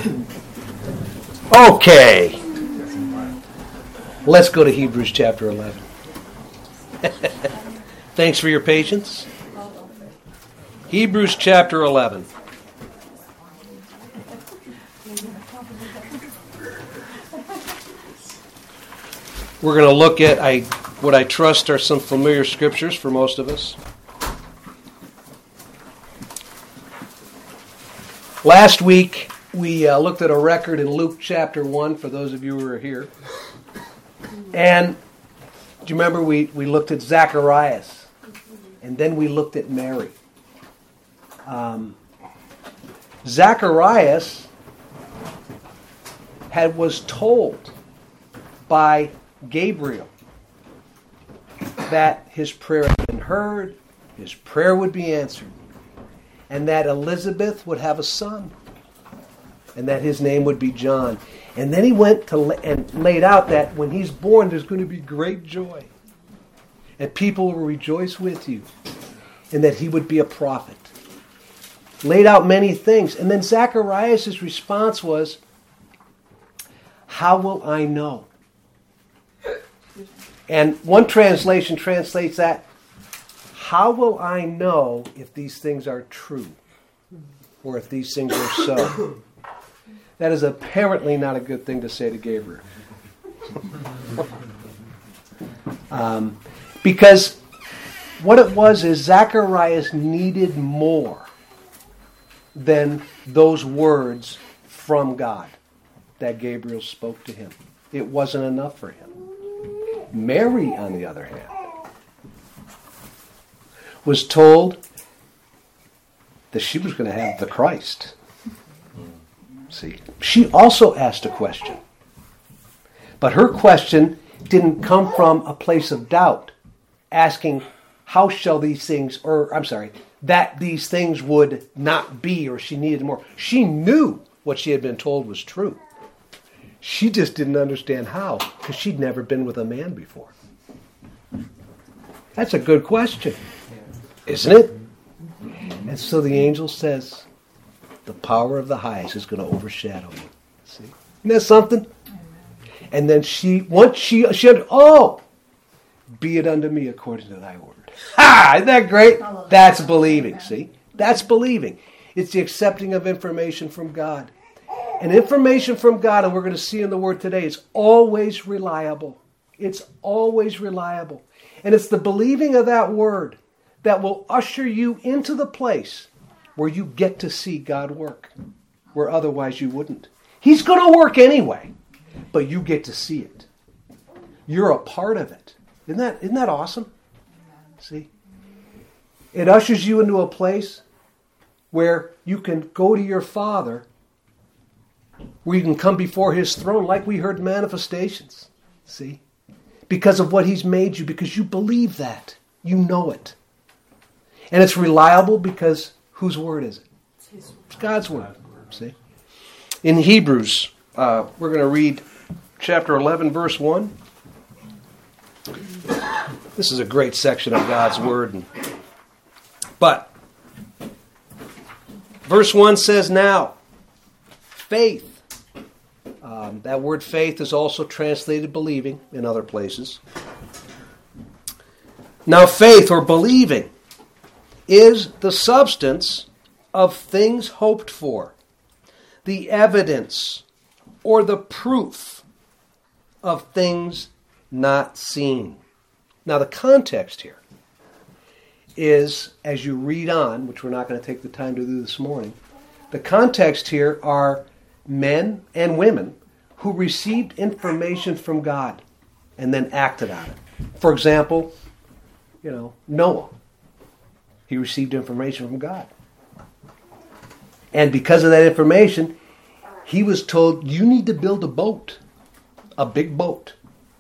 Okay. Let's go to Hebrews chapter 11. Thanks for your patience. Hebrews chapter 11. We're going to look at what I trust are some familiar scriptures for most of us. Last week, we looked at a record in Luke chapter 1, for those of you who were here. And do you remember we looked at Zacharias, and then we looked at Mary. Zacharias was told by Gabriel that his prayer had been heard, his prayer would be answered, and that Elizabeth would have a son, and that his name would be John. And then he went and laid out that when he's born, there's going to be great joy, and people will rejoice with you, and that he would be a prophet. Laid out many things. And then Zacharias' response was, how will I know? And one translation translates that, how will I know if these things are true? Or if these things are so? That is apparently not a good thing to say to Gabriel. Because what it was is Zacharias needed more than those words from God that Gabriel spoke to him. It wasn't enough for him. Mary, on the other hand, was told that she was going to have the Christ. See, she also asked a question. But her question didn't come from a place of doubt, asking, how shall these things, that these things would not be, or she needed more. She knew what she had been told was true. She just didn't understand how, because she'd never been with a man before. That's a good question, isn't it? And so the angel says, the power of the highest is going to overshadow you. See? Isn't that something? And then she said, oh, be it unto me according to thy word. Ha! Isn't that great? That's believing, see? That's believing. It's the accepting of information from God. And information from God, and we're going to see in the Word today, is always reliable. It's always reliable. And it's the believing of that Word that will usher you into the place where you get to see God work, where otherwise you wouldn't. He's going to work anyway, but you get to see it. You're a part of it. Isn't that awesome? See? It ushers you into a place where you can go to your Father, where you can come before His throne, like we heard manifestations. See? Because of what He's made you, because you believe that. You know it. And it's reliable because whose word is it? It's God's word. See? In Hebrews, we're going to read chapter 11, verse 1. This is a great section of God's word. But verse 1 says, now, faith. That word faith is also translated believing in other places. Now faith, or believing, is the substance of things hoped for, the evidence or the proof of things not seen. Now the context here is, as you read on, which we're not going to take the time to do this morning, the context here are men and women who received information from God and then acted on it. For example, Noah. He received information from God. And because of that information, he was told, you need to build a boat, a big boat.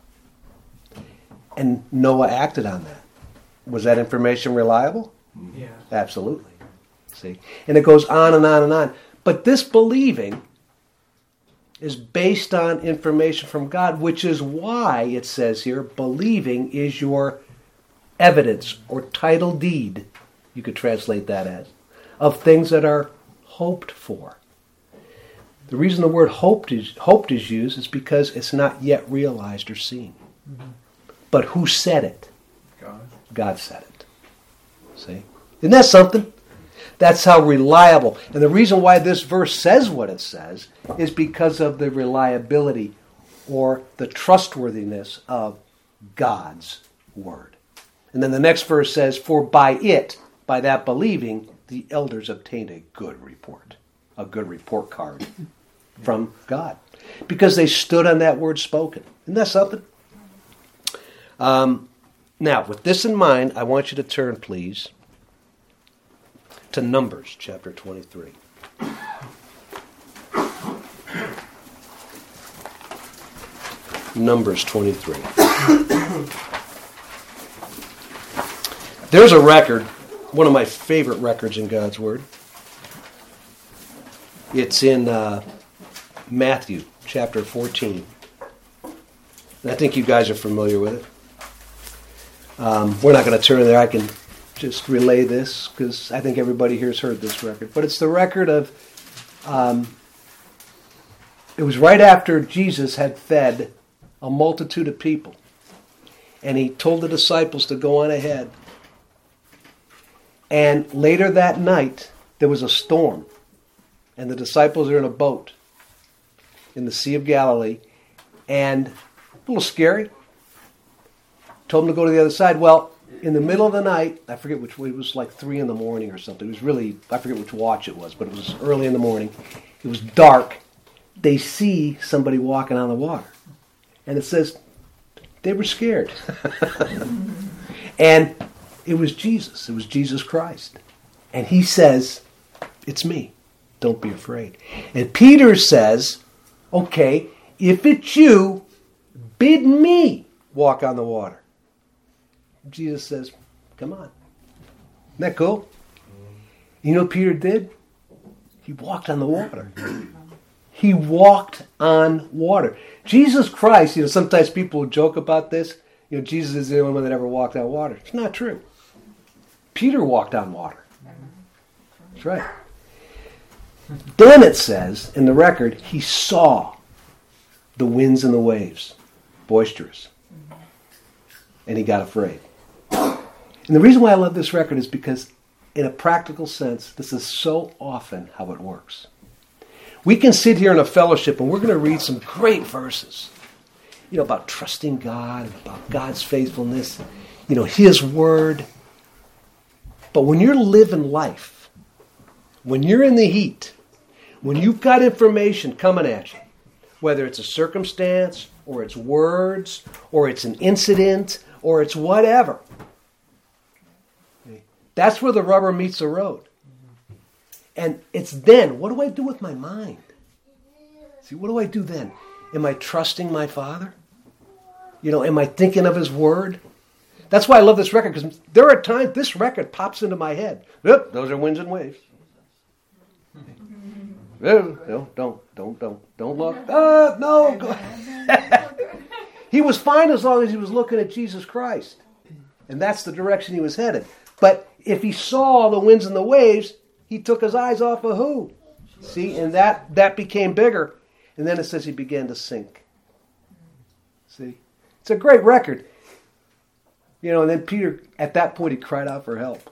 And Noah acted on that. Was that information reliable? Yeah. Absolutely. See? And it goes on and on and on. But this believing is based on information from God, which is why it says here, believing is your evidence or title deed, you could translate that as, of things that are hoped for. The reason the word hoped is used is because it's not yet realized or seen. Mm-hmm. But who said it? God. God said it. See? Isn't that something? That's how reliable. And the reason why this verse says what it says is because of the reliability or the trustworthiness of God's word. And then the next verse says, for by it, by that believing, the elders obtained a good report card from God. Because they stood on that word spoken. Isn't that something? Now, with this in mind, I want you to turn, please, to Numbers chapter 23. Numbers 23. There's a record, one of my favorite records in God's Word. It's in Matthew chapter 14. And I think you guys are familiar with it. We're not going to turn there. I can just relay this because I think everybody here has heard this record. But it's the record of, it was right after Jesus had fed a multitude of people. And he told the disciples to go on ahead. And later that night, there was a storm. And the disciples are in a boat in the Sea of Galilee. And a little scary. Told them to go to the other side. Well, in the middle of the night, I forget which, it was like 3 a.m. or something. It was really, I forget which watch it was, but it was early in the morning. It was dark. They see somebody walking on the water. And it says they were scared. And it was Jesus. It was Jesus Christ. And he says, it's me. Don't be afraid. And Peter says, okay, if it's you, bid me walk on the water. Jesus says, come on. Isn't that cool? You know what Peter did? He walked on the water. He walked on water. Jesus Christ, sometimes people joke about this. Jesus is the only one that ever walked on water. It's not true. Peter walked on water. That's right. Then it says, in the record, he saw the winds and the waves, boisterous. And he got afraid. And the reason why I love this record is because, in a practical sense, this is so often how it works. We can sit here in a fellowship and we're going to read some great verses, about trusting God, about God's faithfulness, His Word. But when you're living life, when you're in the heat, when you've got information coming at you, whether it's a circumstance, or it's words, or it's an incident, or it's whatever, that's where the rubber meets the road. And it's then, what do I do with my mind? See, what do I do then? Am I trusting my Father? Am I thinking of His Word? That's why I love this record, because there are times this record pops into my head. Oop, those are winds and waves. No, don't look. No. He was fine as long as he was looking at Jesus Christ. And that's the direction he was headed. But if he saw the winds and the waves, he took his eyes off of who? See, and that became bigger. And then it says he began to sink. See? It's a great record. And then Peter, at that point, he cried out for help.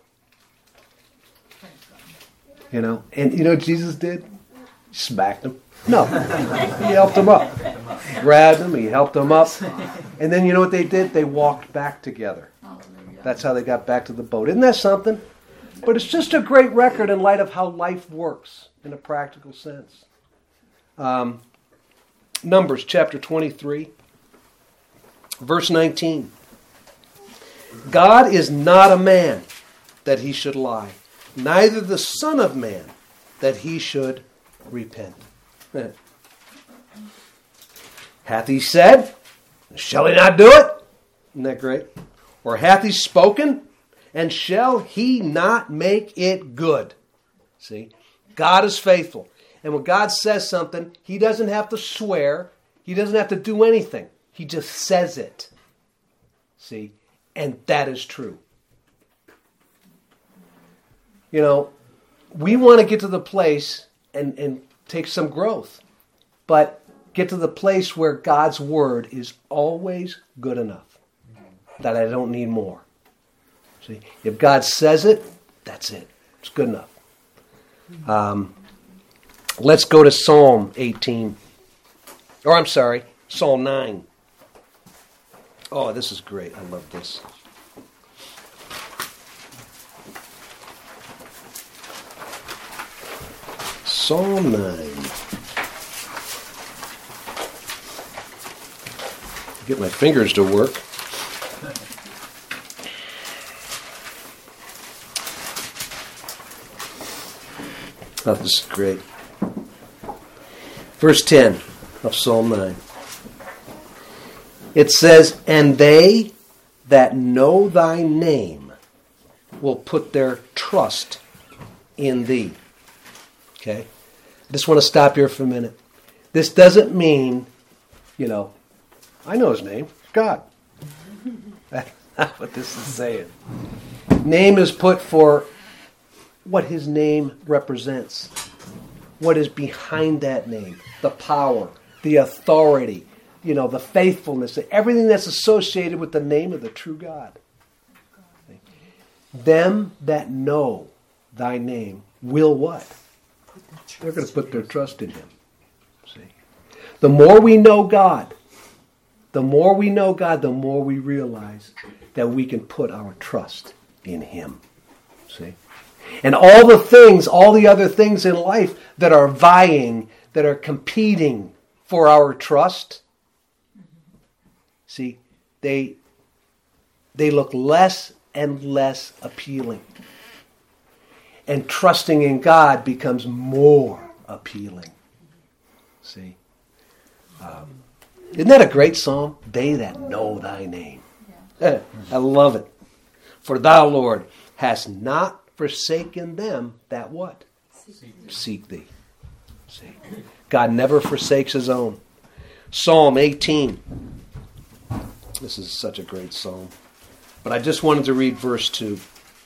And you know what Jesus did? He smacked him. No. He helped him up. Grabbed him, he helped him up. And then you know what they did? They walked back together. That's how they got back to the boat. Isn't that something? But it's just a great record in light of how life works in a practical sense. Numbers chapter 23, verse 19. God is not a man that he should lie, neither the Son of Man that he should repent. Hath he said, shall he not do it? Isn't that great? Or hath he spoken, and shall he not make it good? See? God is faithful. And when God says something, he doesn't have to swear. He doesn't have to do anything. He just says it. See? And that is true. We want to get to the place and take some growth but get to the place where God's word is always good enough, that I don't need more. See, if God says it, that's it. It's good enough. Let's go to Psalm 18. Or I'm sorry, Psalm 9. Oh, this is great. I love this. Psalm 9. Get my fingers to work. Oh, this is great. Verse 10 of Psalm 9. It says, "And they that know thy name will put their trust in thee." Okay? I just want to stop here for a minute. This doesn't mean, I know his name, God. That's not what this is saying. Name is put for what his name represents. What is behind that name. The power, the authority, the faithfulness, everything that's associated with the name of the true God. Them that know thy name will what? They're going to put their trust in him. See? The more we know God, the more we realize that we can put our trust in him. See? And all the other things in life that are vying, that are competing for our trust, see, they look less and less appealing. And trusting in God becomes more appealing. See? Isn't that a great psalm? They that know thy name. Yeah. I love it. For thou, Lord, hast not forsaken them that what? Seek thee. See? God never forsakes his own. Psalm 18. This is such a great psalm. But I just wanted to read verse 2.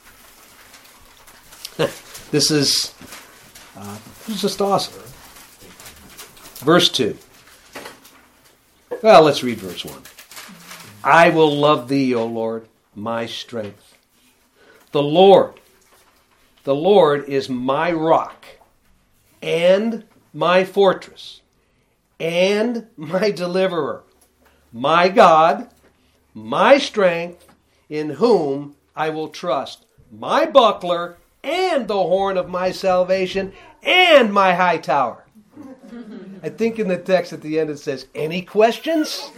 This is just awesome. Verse 2. Well, let's read verse 1. I will love thee, O Lord, my strength. The Lord is my rock and my fortress and my deliverer, my God, my strength, in whom I will trust, my buckler and the horn of my salvation and my high tower. I think in the text at the end it says, any questions?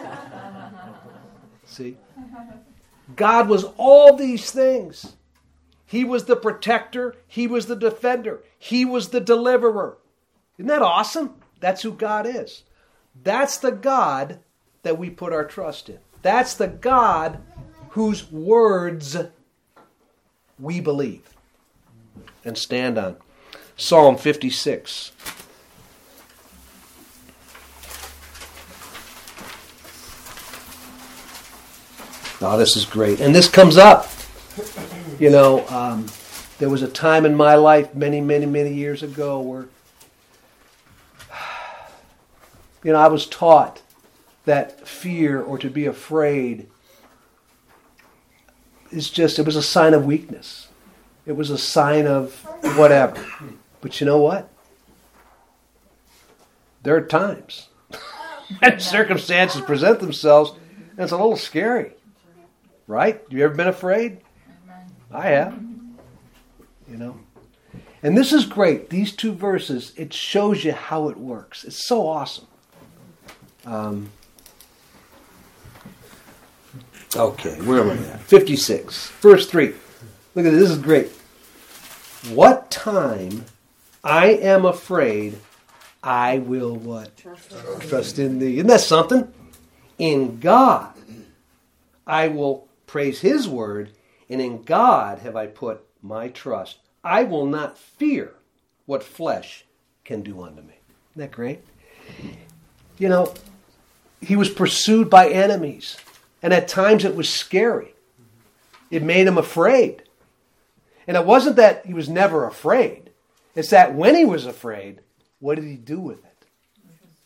See? God was all these things. He was the protector. He was the defender. He was the deliverer. Isn't that awesome? That's who God is. That's the God that we put our trust in. That's the God whose words we believe and stand on. Psalm 56. Oh, this is great. And this comes up. There was a time in my life many, many, many years ago where, I was taught that fear or to be afraid it was a sign of weakness. It was a sign of whatever. But you know what? There are times when circumstances present themselves and it's a little scary. Right? You ever been afraid? I have. And this is great. These two verses, it shows you how it works. It's so awesome. Okay, where am I at? 56. Verse 3. Look at this. This is great. What time I am afraid, I will what? Trust in thee. Isn't that something? In God I will praise his word, and in God have I put my trust. I will not fear what flesh can do unto me. Isn't that great? He was pursued by enemies, and at times it was scary. It made him afraid. And it wasn't that he was never afraid. It's that when he was afraid, what did he do with it?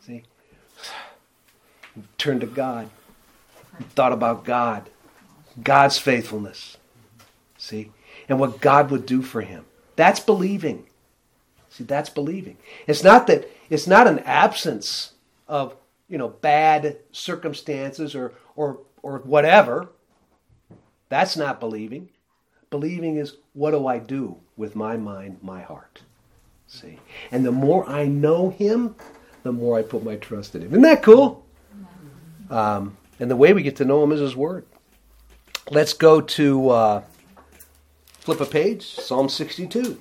See? Turn to God. Thought about God. God's faithfulness. See? And what God would do for him. That's believing. See, that's believing. It's not an absence of, bad circumstances or whatever. That's not believing. Believing is, what do I do with my mind, my heart? See? And the more I know him, the more I put my trust in him. Isn't that cool? And the way we get to know him is his word. Let's go to, flip a page, Psalm 62.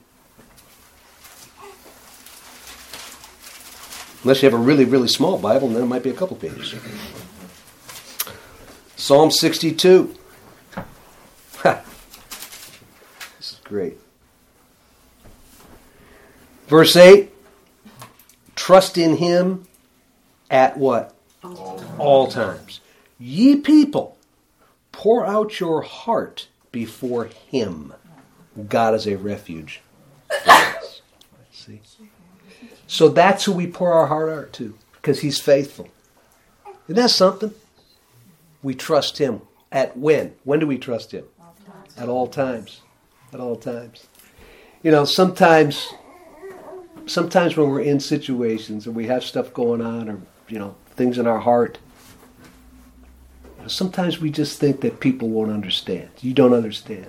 Unless you have a really, really small Bible, and then it might be a couple pages. Psalm 62. This is great. Verse 8. Trust in him at what? All times. Ye people, pour out your heart before him. God is a refuge for us. See? So that's who we pour our heart out to, because he's faithful. Isn't that something? We trust him at when? When do we trust him? At all times. At all times. Sometimes when we're in situations and we have stuff going on or, things in our heart, sometimes we just think that people won't understand. You don't understand.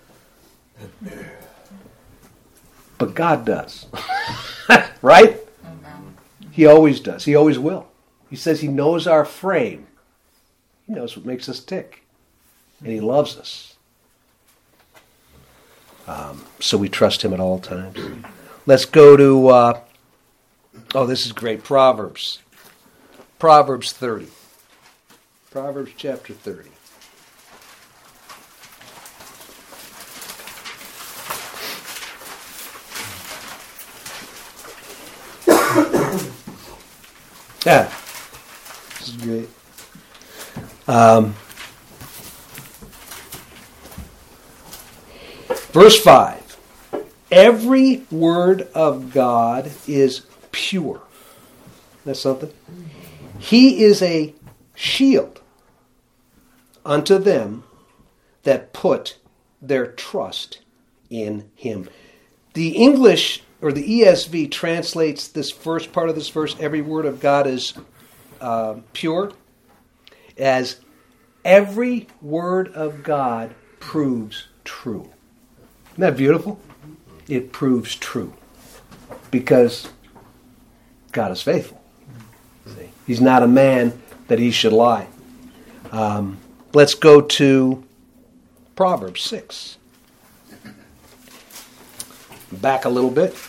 But God does. Right? He always does. He always will. He says he knows our frame. He knows what makes us tick. And he loves us. So we trust him at all times. Let's go to, this is great, Proverbs. Proverbs 30. Proverbs chapter 30. Yeah, this is great. Verse 5. Every word of God is pure. That's something. He is a shield unto them that put their trust in him. The English or the ESV translates this first part of this verse, every word of God is pure, as every word of God proves true. Isn't that beautiful? It proves true. Because God is faithful. See? He's not a man that he should lie. Let's go to Proverbs 6. Back a little bit.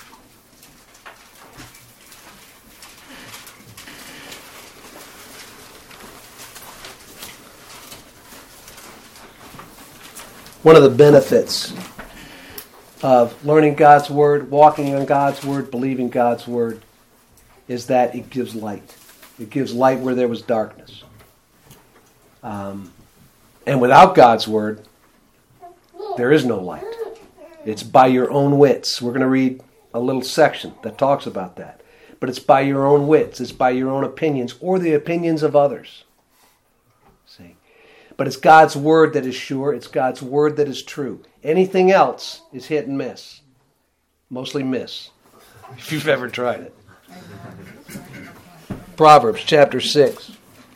One of the benefits of learning God's Word, walking on God's Word, believing God's Word, is that it gives light. It gives light where there was darkness. And without God's Word, there is no light. It's by your own wits. We're going to read a little section that talks about that. But it's by your own wits. It's by your own opinions or the opinions of others. See? But it's God's Word that is sure. It's God's Word that is true. Anything else is hit and miss. Mostly miss. If you've ever tried it. Proverbs chapter 6.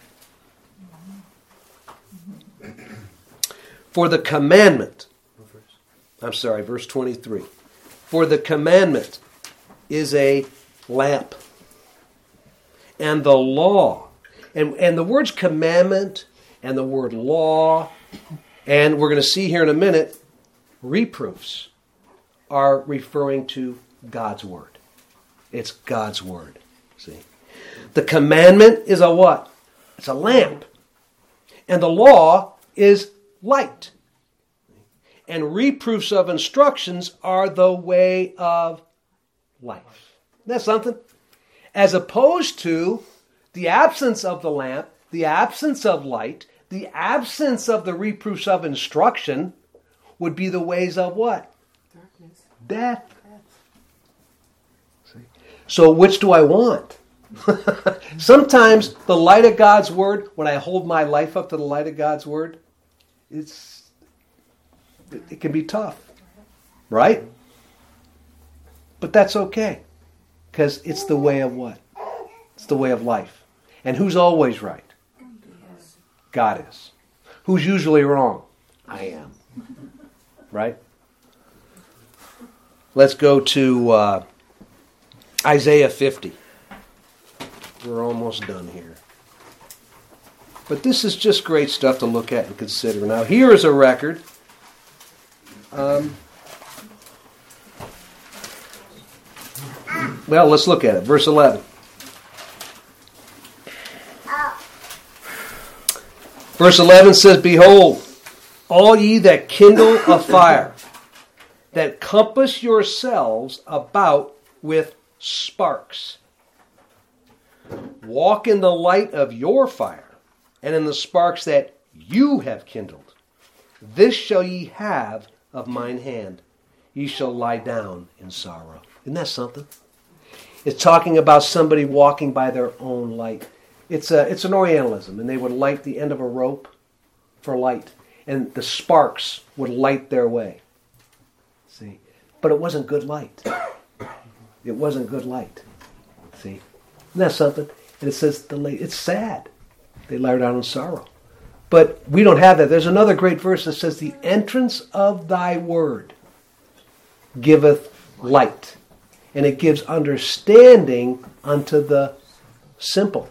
For the commandment, verse 23. For the commandment is a lamp, and the law, and the words commandment and the word law, and we're going to see here in a minute, reproofs are referring to God's Word. It's God's Word. See? The commandment is a what? It's a lamp. And the law is light. And reproofs of instructions are the way of life. That's something. As opposed to the absence of the lamp, the absence of light, the absence of the reproofs of instruction would be the ways of what? Darkness. Death. See? So which do I want? Sometimes the light of God's Word, when I hold my life up to the light of God's Word, it can be tough. Right? But that's okay. Because it's the way of what? It's the way of life. And who's always right? God is. Who's usually wrong? I am. Right? Let's go to Isaiah 50. We're almost done here. But this is just great stuff to look at and consider. Now, here is a record. Well, let's look at it. Verse 11. Verse 11 says, Behold, all ye that kindle a fire, that compass yourselves about with sparks, walk in the light of your fire, and in the sparks that you have kindled. This shall ye have of mine hand. Ye shall lie down in sorrow. Isn't that something? It's talking about somebody walking by their own light. It's an Orientalism, and they would light the end of a rope for light, and the sparks would light their way. See? But it wasn't good light. It wasn't good light. See? Isn't that something? And it says it's sad. They lie down in sorrow. But we don't have that. There's another great verse that says, The entrance of thy word giveth light, and it gives understanding unto the simple.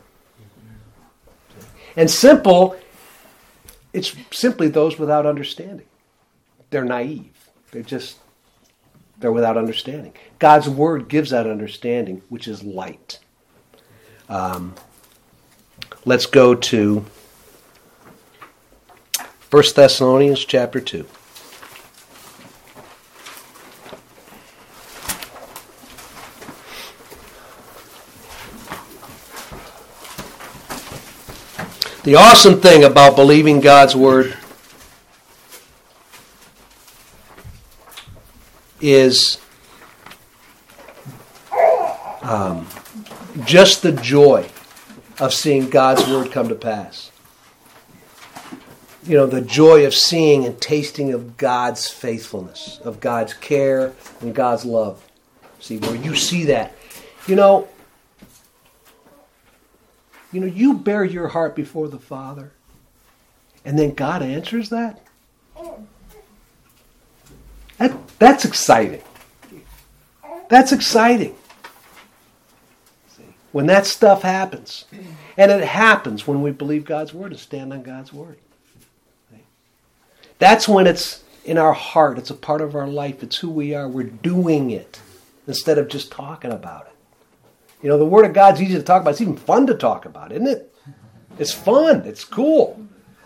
And simple, it's simply those without understanding. They're naive. They're without understanding. God's word gives that understanding, which is light. Let's go to 1 Thessalonians chapter 2. The awesome thing about believing God's word is just the joy of seeing God's word come to pass. You know, the joy of seeing and tasting of God's faithfulness, of God's care and God's love. See, where you see that. You know, you bare your heart before the Father, and then God answers that? That's exciting. That's exciting. See, when that stuff happens, and it happens when we believe God's word and stand on God's word. See? That's when it's in our heart. It's a part of our life. It's who we are. We're doing it instead of just talking about it. You know, the Word of God's easy to talk about. It's even fun to talk about, isn't it? It's fun. It's cool.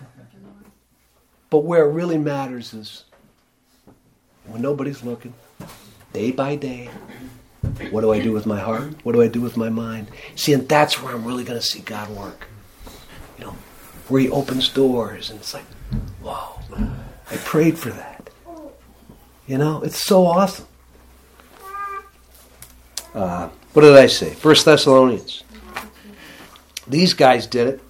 But where it really matters is when nobody's looking, day by day, what do I do with my heart? What do I do with my mind? See, and that's where I'm really going to see God work. You know, where He opens doors, and it's like, whoa, I prayed for that. You know, it's so awesome. What did I say? 1 Thessalonians. These guys did it.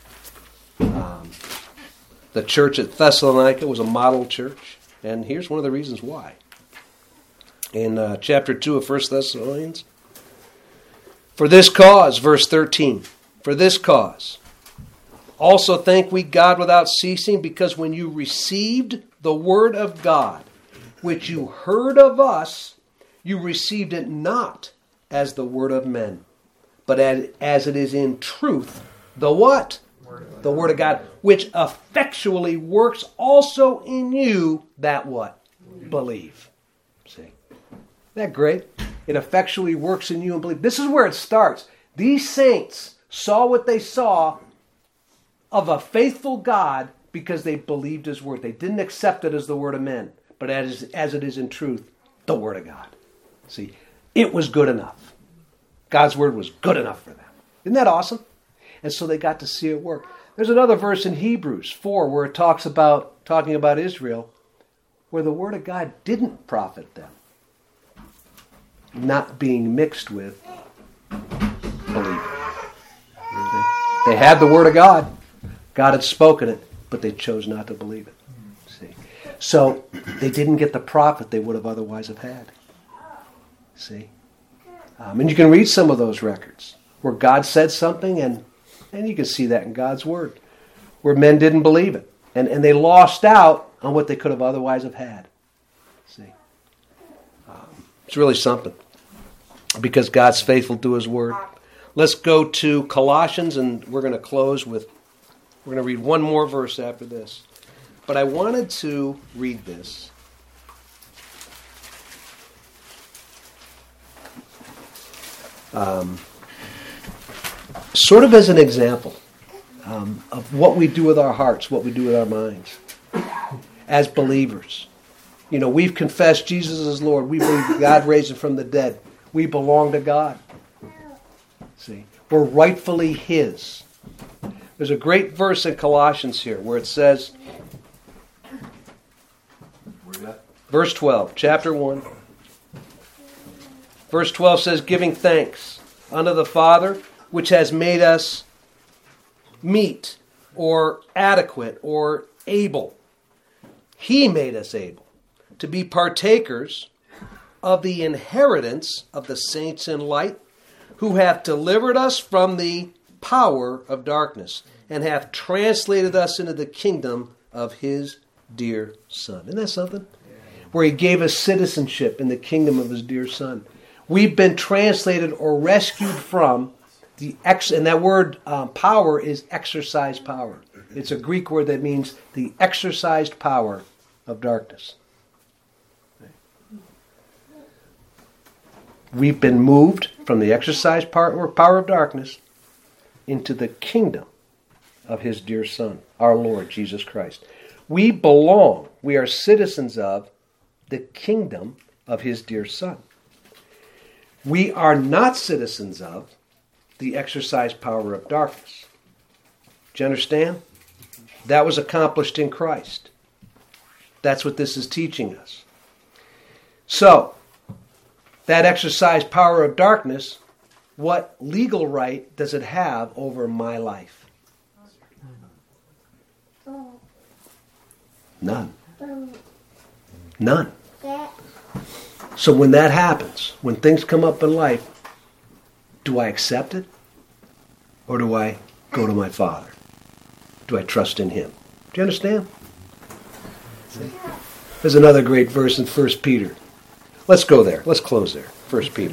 The church at Thessalonica was a model church. And here's one of the reasons why. In chapter 2 of 1 Thessalonians. For this cause, verse 13. For this cause. Also thank we God without ceasing, because when you received the word of God, which you heard of us, you received it not as the word of men, but as it is in truth, the what? The word of God, which effectually works also in you that what? Believe. See? Isn't that great? It effectually works in you and believe. This is where it starts. These saints saw what they saw of a faithful God because they believed His word. They didn't accept it as the word of men, but as it is in truth, the word of God. See? It was good enough. God's word was good enough for them. Isn't that awesome? And so they got to see it work. There's another verse in Hebrews 4 where it talking about Israel, where the word of God didn't profit them, not being mixed with believers. They had the Word of God. God had spoken it, but they chose not to believe it. See? So they didn't get the profit they would have otherwise have had. See? And you can read some of those records where God said something, and you can see that in God's Word, where men didn't believe it. And they lost out on what they could have otherwise have had. See? It's really something. Because God's faithful to His Word. Let's go to Colossians, and we're going to close with, we're going to read one more verse after this. But I wanted to read this. Sort of as an example of what we do with our hearts, what we do with our minds as believers. You know, we've confessed Jesus as Lord. We believe God raised Him from the dead. We belong to God. See, we're rightfully His. There's a great verse in Colossians here where it says, verse 12, chapter 1. Verse 12 says, giving thanks unto the Father, which has made us meet, or adequate, or able. He made us able to be partakers of the inheritance of the saints in light, who hath delivered us from the power of darkness, and hath translated us into the kingdom of His dear Son. Isn't that something? Where He gave us citizenship in the kingdom of His dear Son. We've been translated or rescued from and that word power is exercise power. It's a Greek word that means the exercised power of darkness. We've been moved from the exercised power of darkness into the kingdom of His dear Son, our Lord Jesus Christ. We are citizens of the kingdom of His dear Son. We are not citizens of the exercised power of darkness. Do you understand? That was accomplished in Christ. That's what this is teaching us. So, that exercised power of darkness, what legal right does it have over my life? None. None. So when that happens, when things come up in life, do I accept it? Or do I go to my Father? Do I trust in Him? Do you understand? See? There's another great verse in 1 Peter. Let's go there. Let's close there. 1 Peter.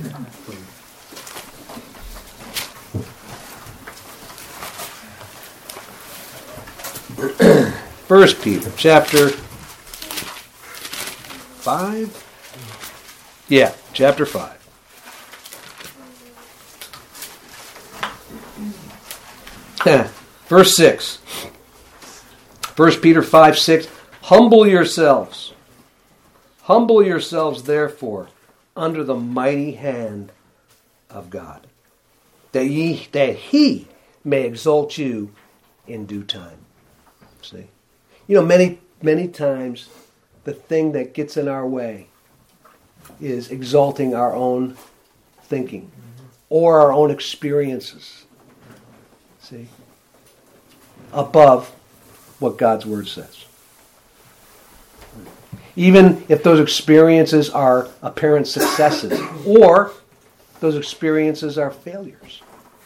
1 Peter, chapter 5? Yeah, chapter 5. Verse 6. 1 Peter 5:6. Humble yourselves, therefore, under the mighty hand of God, that He may exalt you in due time. See? You know, many times the thing that gets in our way is exalting our own thinking or our own experiences. See? Above what God's Word says. Even if those experiences are apparent successes or those experiences are failures.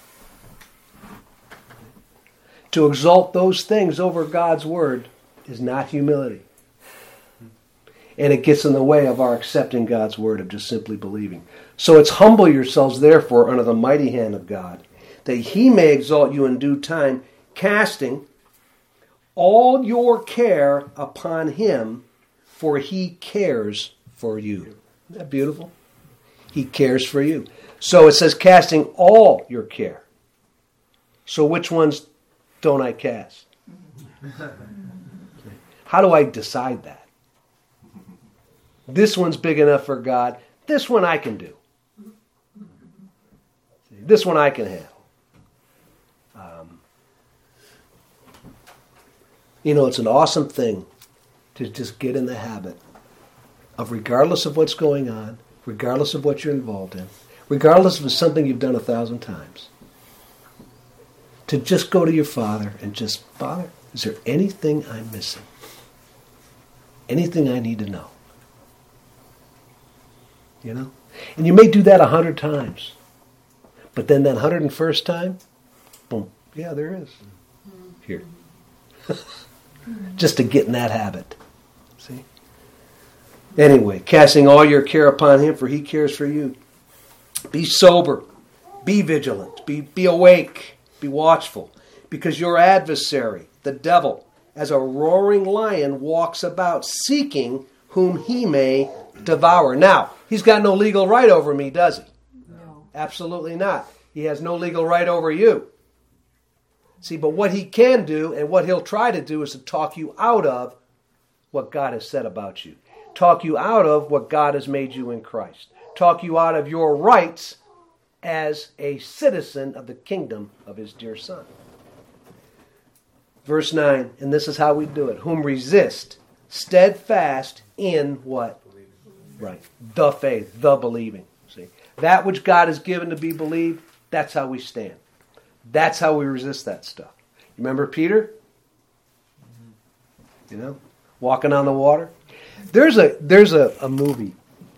To exalt those things over God's Word is not humility. And it gets in the way of our accepting God's Word, of just simply believing. So it's humble yourselves, therefore, under the mighty hand of God, that He may exalt you in due time, casting all your care upon Him, for He cares for you. Isn't that beautiful? He cares for you. So it says casting all your care. So which ones don't I cast? How do I decide that? This one's big enough for God. This one I can do. This one I can handle. You know, it's an awesome thing to just get in the habit of, regardless of what's going on, regardless of what you're involved in, regardless if it's something you've done 1,000 times, to just go to your Father and just, Father, is there anything I'm missing? Anything I need to know? You know? And you may do that 100 times. But then that 101st time, boom, yeah, there is. Here. Just to get in that habit. See? Anyway, casting all your care upon him, for he cares for you. Be sober. Be vigilant. Be awake. Be watchful. Because your adversary, the devil, as a roaring lion, walks about seeking whom he may devour. Now, he's got no legal right over me, does he? No. Absolutely not. He has no legal right over you. See, but what he can do and what he'll try to do is to talk you out of what God has said about you. Talk you out of what God has made you in Christ. Talk you out of your rights as a citizen of the kingdom of his dear Son. Verse 9, and this is how we do it. Whom resist, steadfast in what? Right. The faith, the believing. See, that which God has given to be believed, that's how we stand. That's how we resist that stuff. Remember Peter? You know, walking on the water. There's a movie.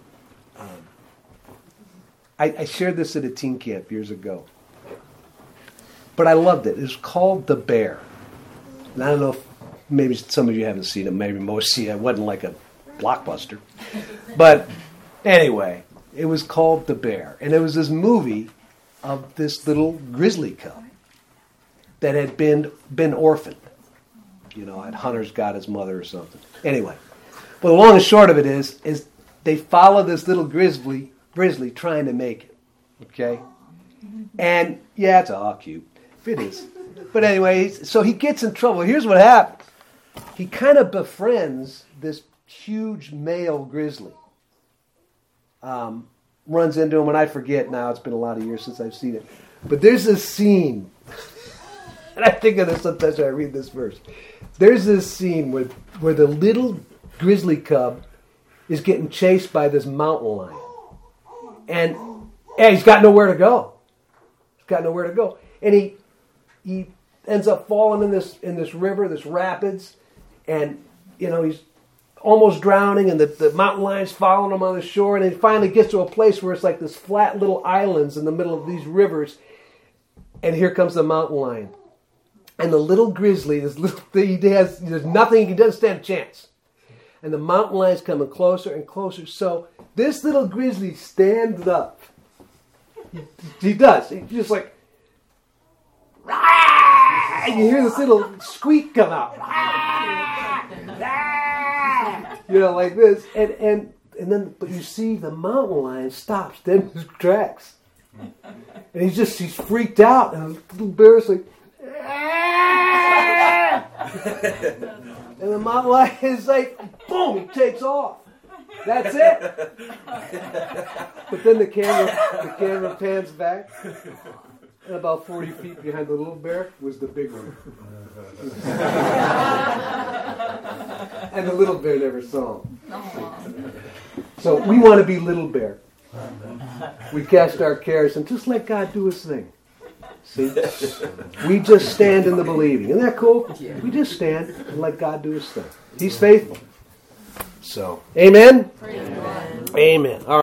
I shared this at a teen camp years ago. But I loved it. It was called The Bear. And I don't know if maybe some of you haven't seen it. Maybe most see it. It wasn't like a blockbuster. But anyway, it was called The Bear. And it was this movie of this little grizzly cub that had been orphaned. You know, Hunter's got his mother or something. Anyway, but the long and short of it is they follow this little grizzly trying to make it. Okay? And yeah, it's all cute. It is. But anyway, so he gets in trouble. Here's what happens. He kind of befriends this huge male grizzly. Runs into him, and I forget now. It's been a lot of years since I've seen it. But there's this scene, and I think of this sometimes when I read this verse. There's this scene where the little grizzly cub is getting chased by this mountain lion. And he's got nowhere to go. He's got nowhere to go. And he ends up falling in this river, this rapids, and you know he's almost drowning, and the mountain lion's following him on the shore, and he finally gets to a place where it's like this flat little islands in the middle of these rivers, and here comes the mountain lion. And the little grizzly, there's nothing, he doesn't stand a chance. And the mountain lion's coming closer and closer, so this little grizzly stands up. He does. He's just like, and you hear this little squeak come out. You know, like this. And then, but you see the mountain lion stops dead in his tracks. And he's freaked out. And the little bear's like, and the mountain lion is like, boom, he takes off. That's it. But then the camera pans back. And about 40 feet behind the little bear was the big one. And the little bear never saw him. So we want to be little bear. We cast our cares and just let God do his thing. See? We just stand in the believing. Isn't that cool? We just stand and let God do his thing. He's faithful. So, amen? Amen. All right.